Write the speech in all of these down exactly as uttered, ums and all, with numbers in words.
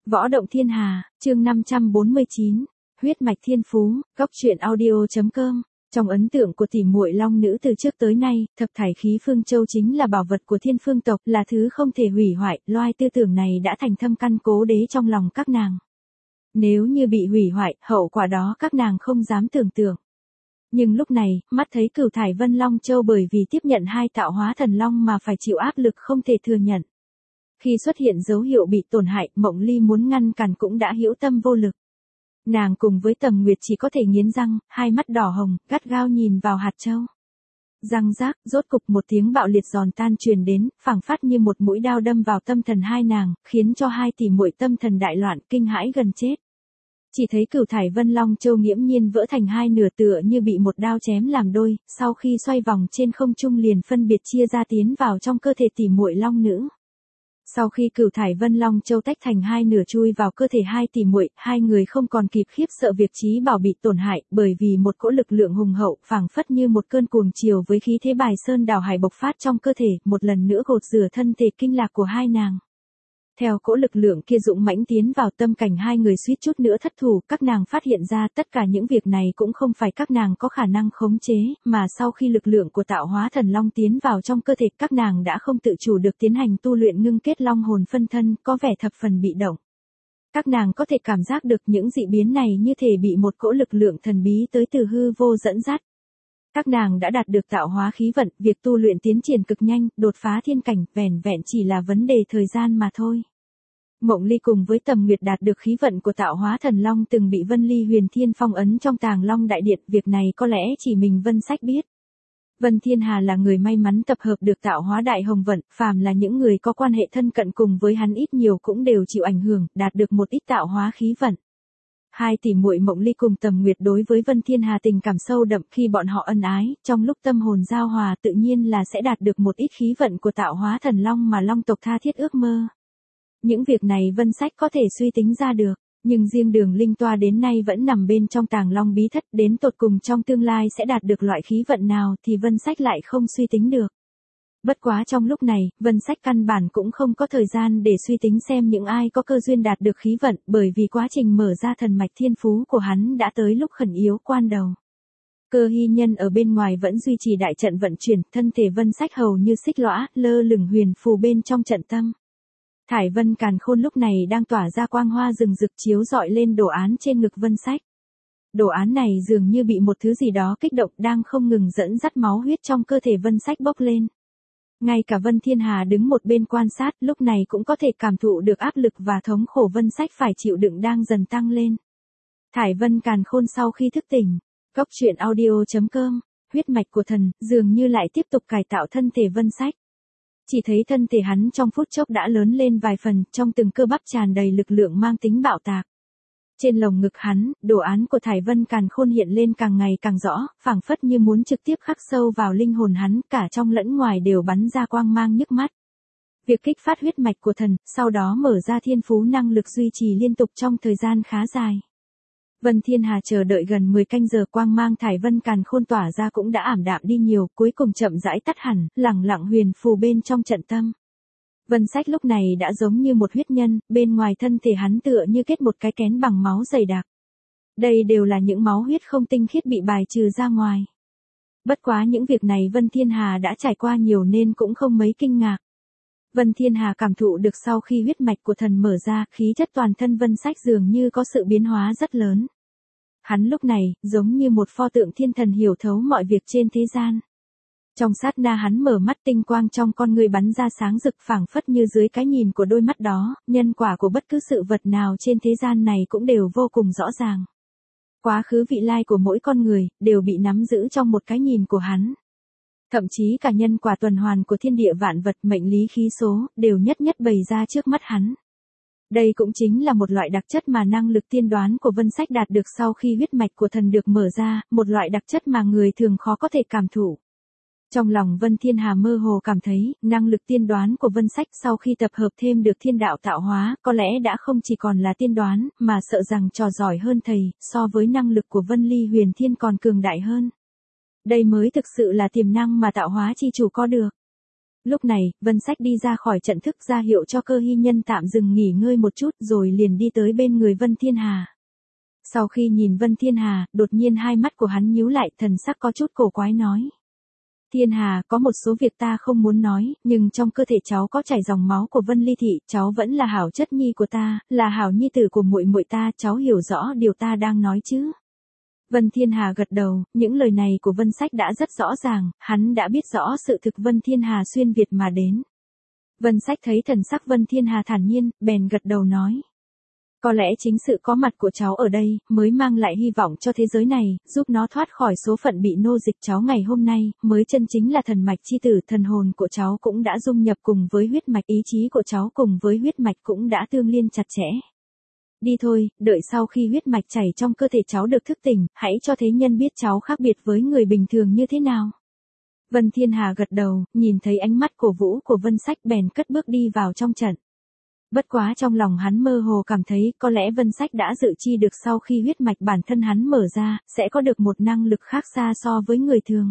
Võ động thiên hà, chương năm trăm bốn mươi chín, huyết mạch thiên phú, góc truyện audio.com. Trong ấn tượng của tỷ muội long nữ từ trước tới nay, thập thải khí phương châu chính là bảo vật của thiên phương tộc, là thứ không thể hủy hoại, loài tư tưởng này đã thành thâm căn cố đế trong lòng các nàng. Nếu như bị hủy hoại, hậu quả đó các nàng không dám tưởng tượng. Nhưng lúc này, mắt thấy Cửu Thải Vân Long Châu bởi vì tiếp nhận hai tạo hóa thần long mà phải chịu áp lực không thể thừa nhận. Khi xuất hiện dấu hiệu bị tổn hại, Mộng Ly muốn ngăn cản cũng đã hữu tâm vô lực. Nàng cùng với Tầm Nguyệt chỉ có thể nghiến răng, hai mắt đỏ hồng, gắt gao nhìn vào hạt châu. Răng rác, rốt cục một tiếng bạo liệt giòn tan truyền đến, phảng phất như một mũi đao đâm vào tâm thần hai nàng, khiến cho hai tỷ muội tâm thần đại loạn, kinh hãi gần chết. Chỉ thấy Cửu Thải Vân Long Châu nghiễm nhiên vỡ thành hai nửa tựa như bị một đao chém làm đôi, sau khi xoay vòng trên không trung liền phân biệt chia ra tiến vào trong cơ thể tỷ muội long nữ. Sau khi Cửu Thải Vân Long Châu tách thành hai nửa chui vào cơ thể hai tỷ muội, hai người không còn kịp khiếp sợ việc trí bảo bị tổn hại, bởi vì một cỗ lực lượng hùng hậu, phảng phất như một cơn cuồng chiều với khí thế bài sơn đảo hải bộc phát trong cơ thể, một lần nữa gột rửa thân thể kinh lạc của hai nàng. Theo cỗ lực lượng kia dũng mãnh tiến vào tâm cảnh hai người suýt chút nữa thất thủ, các nàng phát hiện ra tất cả những việc này cũng không phải các nàng có khả năng khống chế, mà sau khi lực lượng của tạo hóa thần long tiến vào trong cơ thể các nàng đã không tự chủ được tiến hành tu luyện ngưng kết long hồn phân thân, có vẻ thập phần bị động. Các nàng có thể cảm giác được những dị biến này như thể bị một cỗ lực lượng thần bí tới từ hư vô dẫn dắt. Các nàng đã đạt được tạo hóa khí vận, việc tu luyện tiến triển cực nhanh, đột phá thiên cảnh, vẻn vẹn chỉ là vấn đề thời gian mà thôi. Mộng Ly cùng với Tầm Nguyệt đạt được khí vận của tạo hóa thần long từng bị Vân Ly Huyền Thiên phong ấn trong Tàng Long Đại Điện, việc này có lẽ chỉ mình Vân Sách biết. Vân Thiên Hà là người may mắn tập hợp được tạo hóa đại hồng vận, phàm là những người có quan hệ thân cận cùng với hắn ít nhiều cũng đều chịu ảnh hưởng, đạt được một ít tạo hóa khí vận. Hai tỷ muội Mộng Ly cùng Tầm Nguyệt đối với Vân Thiên Hà tình cảm sâu đậm, khi bọn họ ân ái, trong lúc tâm hồn giao hòa tự nhiên là sẽ đạt được một ít khí vận của tạo hóa thần long mà long tộc tha thiết ước mơ. Những việc này Vân Sách có thể suy tính ra được, nhưng riêng Đường Linh Toa đến nay vẫn nằm bên trong Tàng Long bí thất, đến tột cùng trong tương lai sẽ đạt được loại khí vận nào thì Vân Sách lại không suy tính được. Bất quá trong lúc này, Vân Sách căn bản cũng không có thời gian để suy tính xem những ai có cơ duyên đạt được khí vận, bởi vì quá trình mở ra thần mạch thiên phú của hắn đã tới lúc khẩn yếu quan đầu. Cơ Hy Nhân ở bên ngoài vẫn duy trì đại trận vận chuyển, thân thể Vân Sách hầu như xích lõa, lơ lửng huyền phù bên trong trận tâm. Thải Vân Càn Khôn lúc này đang tỏa ra quang hoa rừng rực chiếu rọi lên đồ án trên ngực Vân Sách. Đồ án này dường như bị một thứ gì đó kích động, đang không ngừng dẫn dắt máu huyết trong cơ thể Vân Sách bốc lên. Ngay cả Vân Thiên Hà đứng một bên quan sát lúc này cũng có thể cảm thụ được áp lực và thống khổ Vân Sách phải chịu đựng đang dần tăng lên. Thải Vân Càn Khôn sau khi thức tỉnh, góc truyện audio.com, huyết mạch của thần, dường như lại tiếp tục cải tạo thân thể Vân Sách. Chỉ thấy thân thể hắn trong phút chốc đã lớn lên vài phần, trong từng cơ bắp tràn đầy lực lượng mang tính bạo tạc. Trên lồng ngực hắn, đồ án của Thải Vân Càn Khôn hiện lên càng ngày càng rõ, phảng phất như muốn trực tiếp khắc sâu vào linh hồn hắn, cả trong lẫn ngoài đều bắn ra quang mang nhức mắt. Việc kích phát huyết mạch của thần, sau đó mở ra thiên phú năng lực duy trì liên tục trong thời gian khá dài. Vân Thiên Hà chờ đợi gần mười canh giờ, quang mang Thải Vân Càn Khôn tỏa ra cũng đã ảm đạm đi nhiều, cuối cùng chậm rãi tắt hẳn, lẳng lặng huyền phù bên trong trận tâm. Vân Sách lúc này đã giống như một huyết nhân, bên ngoài thân thể hắn tựa như kết một cái kén bằng máu dày đặc. Đây đều là những máu huyết không tinh khiết bị bài trừ ra ngoài. Bất quá những việc này Vân Thiên Hà đã trải qua nhiều nên cũng không mấy kinh ngạc. Vân Thiên Hà cảm thụ được sau khi huyết mạch của thần mở ra, khí chất toàn thân Vân Sách dường như có sự biến hóa rất lớn. Hắn lúc này, giống như một pho tượng thiên thần hiểu thấu mọi việc trên thế gian. Trong sát na hắn mở mắt, tinh quang trong con người bắn ra sáng rực, phảng phất như dưới cái nhìn của đôi mắt đó, nhân quả của bất cứ sự vật nào trên thế gian này cũng đều vô cùng rõ ràng. Quá khứ vị lai của mỗi con người, đều bị nắm giữ trong một cái nhìn của hắn. Thậm chí cả nhân quả tuần hoàn của thiên địa vạn vật, mệnh lý khí số, đều nhất nhất bày ra trước mắt hắn. Đây cũng chính là một loại đặc chất mà năng lực tiên đoán của Vân Sách đạt được sau khi huyết mạch của thần được mở ra, một loại đặc chất mà người thường khó có thể cảm thụ. Trong lòng Vân Thiên Hà mơ hồ cảm thấy, năng lực tiên đoán của Vân Sách sau khi tập hợp thêm được thiên đạo tạo hóa, có lẽ đã không chỉ còn là tiên đoán, mà sợ rằng trò giỏi hơn thầy, so với năng lực của Vân Ly Huyền Thiên còn cường đại hơn. Đây mới thực sự là tiềm năng mà tạo hóa chi chủ có được. Lúc này, Vân Sách đi ra khỏi trận thức ra hiệu cho Cơ Hy Nhân tạm dừng nghỉ ngơi một chút rồi liền đi tới bên người Vân Thiên Hà. Sau khi nhìn Vân Thiên Hà, đột nhiên hai mắt của hắn nhíu lại, thần sắc có chút cổ quái nói. Thiên Hà, có một số việc ta không muốn nói, nhưng trong cơ thể cháu có chảy dòng máu của Vân Ly Thị, cháu vẫn là hảo chất nhi của ta, là hảo nhi tử của muội muội ta, cháu hiểu rõ điều ta đang nói chứ? Vân Thiên Hà gật đầu, những lời này của Vân Sách đã rất rõ ràng, hắn đã biết rõ sự thực Vân Thiên Hà xuyên Việt mà đến. Vân Sách thấy thần sắc Vân Thiên Hà thản nhiên, bèn gật đầu nói. Có lẽ chính sự có mặt của cháu ở đây, mới mang lại hy vọng cho thế giới này, giúp nó thoát khỏi số phận bị nô dịch cháu ngày hôm nay, mới chân chính là thần mạch chi tử, thần hồn của cháu cũng đã dung nhập cùng với huyết mạch, ý chí của cháu cùng với huyết mạch cũng đã tương liên chặt chẽ. Đi thôi, đợi sau khi huyết mạch chảy trong cơ thể cháu được thức tỉnh, hãy cho thế nhân biết cháu khác biệt với người bình thường như thế nào. Vân Thiên Hà gật đầu, nhìn thấy ánh mắt cổ vũ của Vân Sách bèn cất bước đi vào trong trận. Bất quá trong lòng hắn mơ hồ cảm thấy có lẽ Vân Sách đã dự chi được sau khi huyết mạch bản thân hắn mở ra, sẽ có được một năng lực khác xa so với người thường.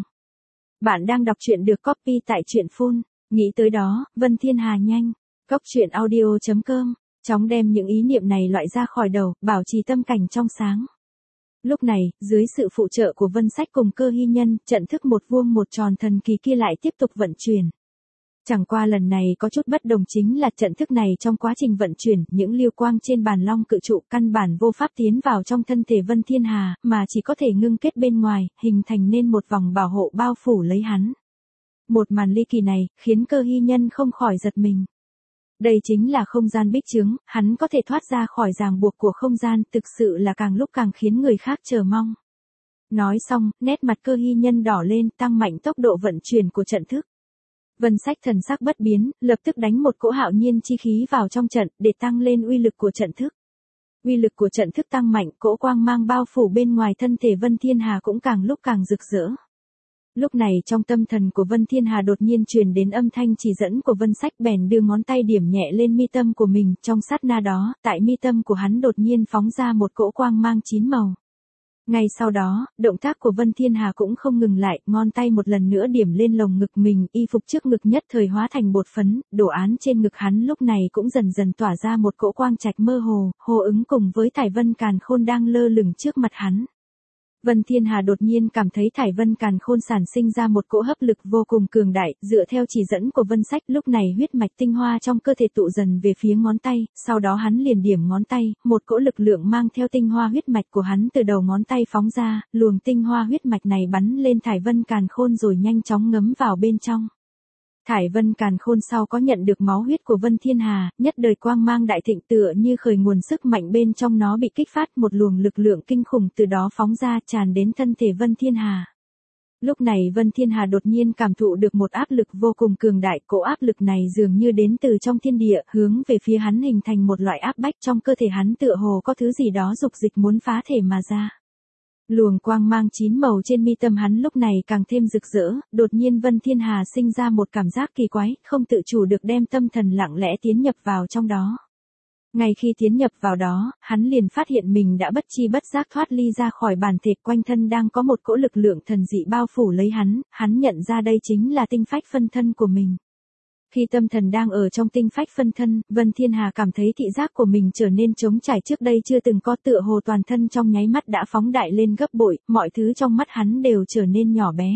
Bạn đang đọc truyện được copy tại truyện phun, nghĩ tới đó, Vân Thiên Hà nhanh, cốc truyện audio chấm com, chóng đem những ý niệm này loại ra khỏi đầu, bảo trì tâm cảnh trong sáng. Lúc này, dưới sự phụ trợ của Vân Sách cùng Cơ Hy Nhân, trận thức một vuông một tròn thần kỳ kia lại tiếp tục vận chuyển. Chẳng qua lần này có chút bất đồng chính là trận thức này trong quá trình vận chuyển, những lưu quang trên bàn long cự trụ căn bản vô pháp tiến vào trong thân thể Vân Thiên Hà, mà chỉ có thể ngưng kết bên ngoài, hình thành nên một vòng bảo hộ bao phủ lấy hắn. Một màn ly kỳ này, khiến Cơ Hy Nhân không khỏi giật mình. Đây chính là không gian bích trướng, hắn có thể thoát ra khỏi ràng buộc của không gian, thực sự là càng lúc càng khiến người khác chờ mong. Nói xong, nét mặt Cơ Hy Nhân đỏ lên, tăng mạnh tốc độ vận chuyển của trận thức. Vân Sách thần sắc bất biến, lập tức đánh một cỗ hạo nhiên chi khí vào trong trận, để tăng lên uy lực của trận thức. Uy lực của trận thức tăng mạnh, cỗ quang mang bao phủ bên ngoài thân thể Vân Thiên Hà cũng càng lúc càng rực rỡ. Lúc này trong tâm thần của Vân Thiên Hà đột nhiên truyền đến âm thanh chỉ dẫn của Vân Sách, bèn đưa ngón tay điểm nhẹ lên mi tâm của mình, trong sát na đó, tại mi tâm của hắn đột nhiên phóng ra một cỗ quang mang chín màu. Ngay sau đó, động tác của Vân Thiên Hà cũng không ngừng lại, ngón tay một lần nữa điểm lên lồng ngực mình, y phục trước ngực nhất thời hóa thành bột phấn, đồ án trên ngực hắn lúc này cũng dần dần tỏa ra một cỗ quang trạch mơ hồ, hô ứng cùng với thải vân càn khôn đang lơ lửng trước mặt hắn. Vân Thiên Hà đột nhiên cảm thấy thải vân càn khôn sản sinh ra một cỗ hấp lực vô cùng cường đại, dựa theo chỉ dẫn của Vân Sách, lúc này huyết mạch tinh hoa trong cơ thể tụ dần về phía ngón tay, sau đó hắn liền điểm ngón tay, một cỗ lực lượng mang theo tinh hoa huyết mạch của hắn từ đầu ngón tay phóng ra, luồng tinh hoa huyết mạch này bắn lên thải vân càn khôn rồi nhanh chóng ngấm vào bên trong. Thải vân càn khôn sau có nhận được máu huyết của Vân Thiên Hà, nhất đời quang mang đại thịnh tựa như khởi nguồn sức mạnh bên trong nó bị kích phát, một luồng lực lượng kinh khủng từ đó phóng ra tràn đến thân thể Vân Thiên Hà. Lúc này Vân Thiên Hà đột nhiên cảm thụ được một áp lực vô cùng cường đại, cỗ áp lực này dường như đến từ trong thiên địa, hướng về phía hắn hình thành một loại áp bách, trong cơ thể hắn tựa hồ có thứ gì đó dục dịch muốn phá thể mà ra. Luồng quang mang chín màu trên mi tâm hắn lúc này càng thêm rực rỡ, đột nhiên Vân Thiên Hà sinh ra một cảm giác kỳ quái, không tự chủ được đem tâm thần lặng lẽ tiến nhập vào trong đó. Ngay khi tiến nhập vào đó, hắn liền phát hiện mình đã bất chi bất giác thoát ly ra khỏi bản thể, quanh thân đang có một cỗ lực lượng thần dị bao phủ lấy hắn, hắn nhận ra đây chính là tinh phách phân thân của mình. Khi tâm thần đang ở trong tinh phách phân thân, Vân Thiên Hà cảm thấy thị giác của mình trở nên trống trải trước đây chưa từng có, tựa hồ toàn thân trong nháy mắt đã phóng đại lên gấp bội, mọi thứ trong mắt hắn đều trở nên nhỏ bé.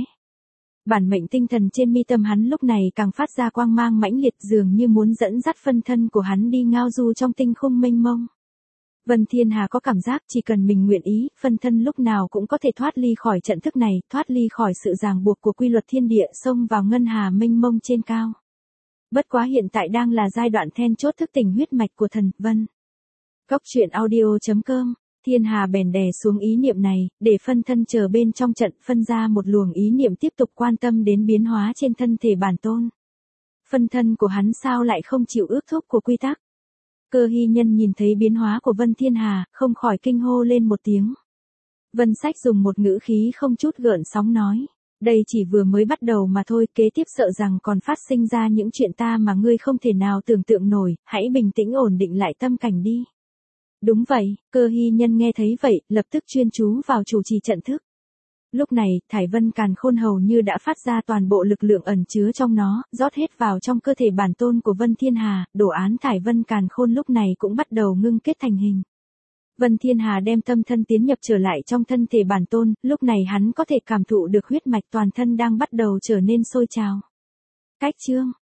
Bản mệnh tinh thần trên mi tâm hắn lúc này càng phát ra quang mang mãnh liệt, dường như muốn dẫn dắt phân thân của hắn đi ngao du trong tinh khung mênh mông. Vân Thiên Hà có cảm giác chỉ cần mình nguyện ý, phân thân lúc nào cũng có thể thoát ly khỏi trận thức này, thoát ly khỏi sự ràng buộc của quy luật thiên địa, xông vào ngân hà mênh mông trên cao. Bất quá hiện tại đang là giai đoạn then chốt thức tỉnh huyết mạch của thần Vân. Cốc truyện audio chấm com, Thiên Hà bèn đè xuống ý niệm này, để phân thân chờ bên trong trận, phân ra một luồng ý niệm tiếp tục quan tâm đến biến hóa trên thân thể bản tôn. Phân thân của hắn sao lại không chịu ước thúc của quy tắc? Cơ Hy Nhân nhìn thấy biến hóa của Vân Thiên Hà, không khỏi kinh hô lên một tiếng. Vân Sách dùng một ngữ khí không chút gợn sóng nói. Đây chỉ vừa mới bắt đầu mà thôi, kế tiếp sợ rằng còn phát sinh ra những chuyện ta mà ngươi không thể nào tưởng tượng nổi, hãy bình tĩnh ổn định lại tâm cảnh đi. Đúng vậy, Cơ Hy Nhân nghe thấy vậy, lập tức chuyên chú vào chủ trì trận thức. Lúc này, thải vân càn khôn hầu như đã phát ra toàn bộ lực lượng ẩn chứa trong nó, rót hết vào trong cơ thể bản tôn của Vân Thiên Hà, đồ án thải vân càn khôn lúc này cũng bắt đầu ngưng kết thành hình. Vân Thiên Hà đem tâm thân tiến nhập trở lại trong thân thể bản tôn, lúc này hắn có thể cảm thụ được huyết mạch toàn thân đang bắt đầu trở nên sôi trào. Cách chương